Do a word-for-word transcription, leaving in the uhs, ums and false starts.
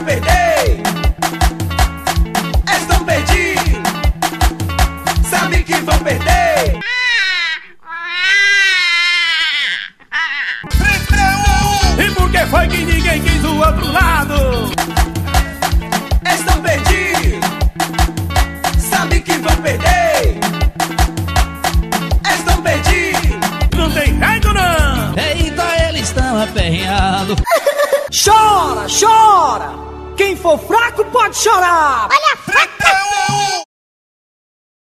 perder. Estão perdidos, sabe que vão perder. E por que foi que ninguém quis o outro lado? Estão perdidos, sabe que vão perder. Estão perdidos, Não tem jeito não. Eita, eles estão aperreados. Chora, chora! Quem for fraco pode chorar! Olha a faca!